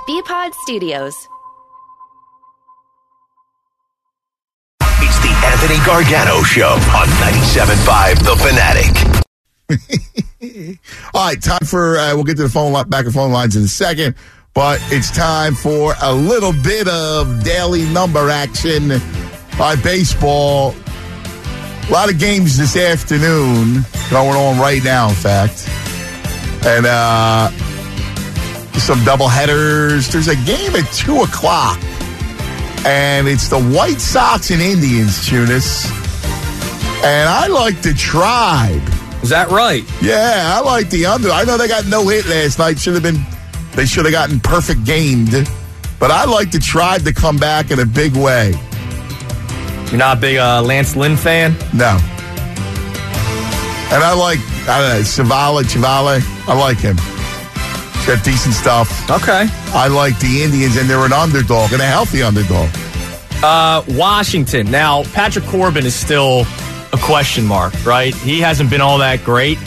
BPod Studios. It's the Anthony Gargano Show on 97.5 The Fanatic. All right, time for, we'll get to the back of phone lines in a second, but it's time for a little bit of daily number action by baseball. A lot of games this afternoon going on right now, in fact. And some doubleheaders. There's a game at 2 o'clock. And it's the White Sox and Indians, Tunis. And I like the Tribe. Is that right? Yeah, I like the under. I know they got no hit last night. They should have gotten perfect gamed. But I like the Tribe to come back in a big way. You're not a big Lance Lynn fan? No. And I don't know, Chivale. I like him. He's got decent stuff. Okay. I like the Indians, and they're an underdog, and a healthy underdog. Washington. Now, Patrick Corbin is still a question mark, right? He hasn't been all that great.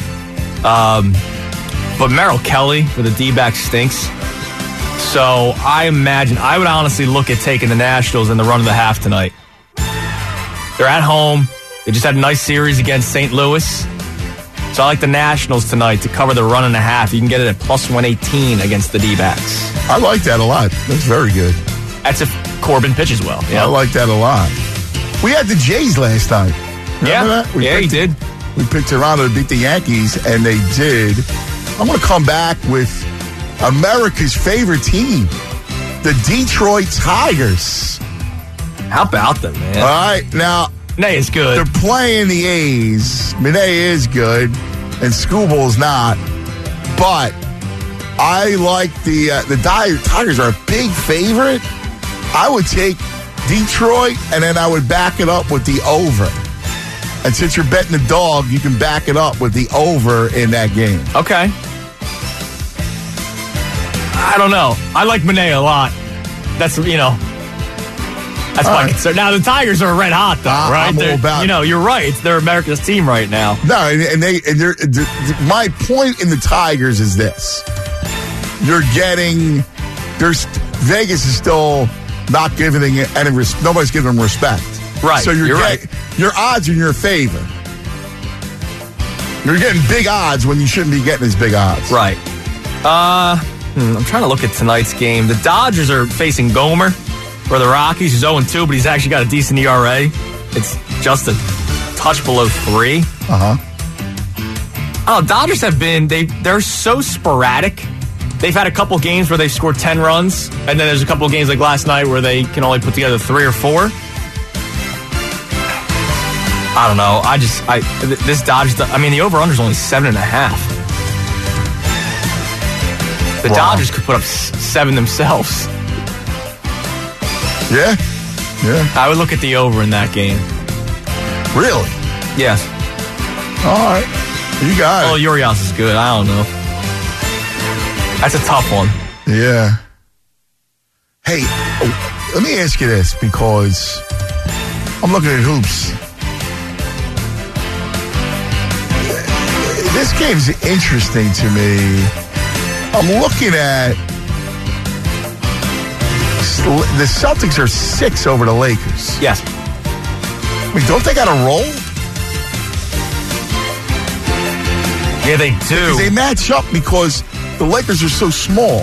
But Merrill Kelly for the D-backs stinks. So I would honestly look at taking the Nationals in the run of the half tonight. They're at home. They just had a nice series against St. Louis. So I like the Nationals tonight to cover the run and a half. You can get it at plus 118 against the D-backs. I like that a lot. That's very good. That's if Corbin pitches well. Yeah. I like that a lot. We had the Jays last night. Remember that? He did. We picked Toronto to beat the Yankees, and they did. I'm going to come back with America's favorite team, the Detroit Tigers. How about them, man? All right, now Manaea is good. They're playing the A's. Manaea is good, and Scooble's not. But I like the Tigers are a big favorite. I would take Detroit, and then I would back it up with the over. And since you're betting the dog, you can back it up with the over in that game. Okay. I don't know. I like Manaea a lot. That's my concern. Now, the Tigers are red hot, though, right? I'm all about you're right. They're America's team right now. No, and my point in the Tigers is this. Vegas is still not giving any nobody's giving them respect. Right. So you're right. Your odds are in your favor. You're getting big odds when you shouldn't be getting as big odds. Right. I'm trying to look at tonight's game. The Dodgers are facing Gomer, or the Rockies, who's 0-2, but he's actually got a decent ERA. It's just a touch below 3. Oh, Dodgers have been, they're so sporadic. They've had a couple games where they've scored 10 runs, and then there's a couple of games like last night where they can only put together 3 or 4. I don't know. This Dodgers, the over-under is only 7.5. The Dodgers could put up 7 themselves. Yeah. I would look at the over in that game. Really? Yes. All right. You got it. Oh, Urias is good. I don't know. That's a tough one. Yeah. Hey, let me ask you this, because I'm looking at hoops. This game's interesting to me. I'm looking at the Celtics are 6 over the Lakers. Yes. I mean, don't they got a roll? Yeah, they do. Because they match up because the Lakers are so small.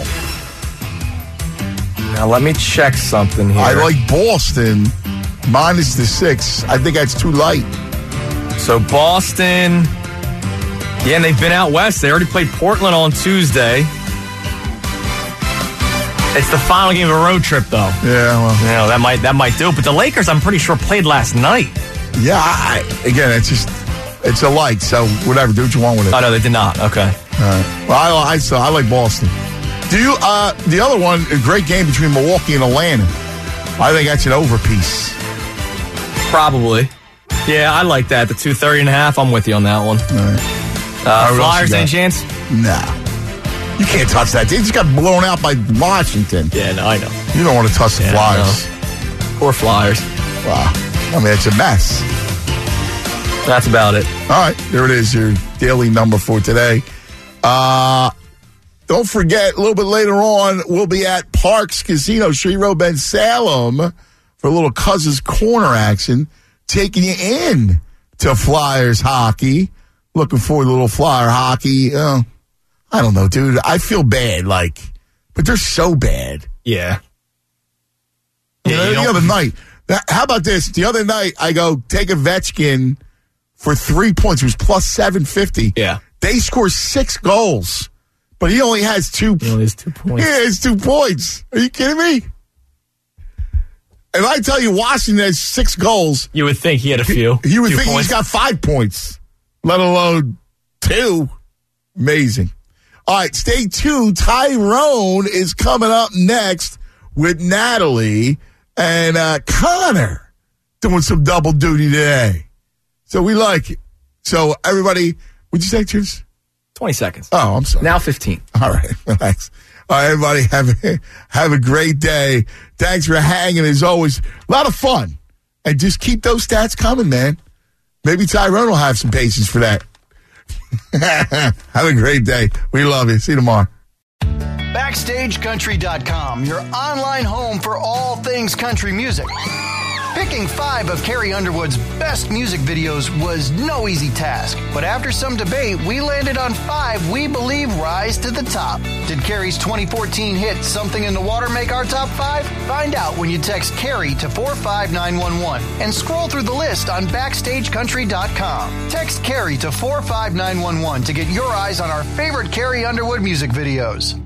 Now, let me check something here. I like Boston minus the 6. I think that's too light. So, Boston, yeah, and they've been out west. They already played Portland on Tuesday. It's the final game of a road trip, though. Yeah, well. That might do it. But the Lakers, I'm pretty sure, played last night. Yeah, again, it's a light, so whatever. Do what you want with it. Oh, no, they did not. Okay. All right. Well, I like Boston. Do you? The other one, a great game between Milwaukee and Atlanta. I think that's an over piece. Probably. Yeah, I like that. The 230.5. I'm with you on that one. All right. Flyers, any chance? Nah. You can't touch that. They just got blown out by Washington. Yeah, no, I know. You don't want to touch the Flyers. Poor Flyers. Wow. I mean, it's a mess. That's about it. All right. There it is, your daily number for today. Don't forget, a little bit later on, we'll be at Parks Casino, Street Road, Ben Salem, for a little Cousins Corner action, taking you in to Flyers hockey. Looking forward to a little Flyer hockey. I don't know, dude. I feel bad, but they're so bad. Yeah. The other night, how about this? The other night, I go take Ovechkin for 3 points. It was plus 750. Yeah. They score 6 goals, but he only has 2. He only has 2 points. Yeah, it's 2 points. Are you kidding me? If I tell you Washington has 6 goals, you would think he had a few. You would think points. He's got 5 points, let alone 2. Amazing. All right, stay tuned. Tyrone is coming up next with Natalie and Connor doing some double duty today. So we like it. So everybody, would you say, Juice? 20 seconds. Oh, I'm sorry. Now 15. All right, relax. All right, everybody, have a great day. Thanks for hanging. As always, a lot of fun. And just keep those stats coming, man. Maybe Tyrone will have some patience for that. Have a great day. We love you. See you tomorrow. BackstageCountry.com, your online home for all things country music. Picking 5 of Carrie Underwood's best music videos was no easy task. But after some debate, we landed on 5 we believe rise to the top. Did Carrie's 2014 hit Something in the Water make our top 5? Find out when you text Carrie to 45911 and scroll through the list on BackstageCountry.com. Text Carrie to 45911 to get your eyes on our favorite Carrie Underwood music videos.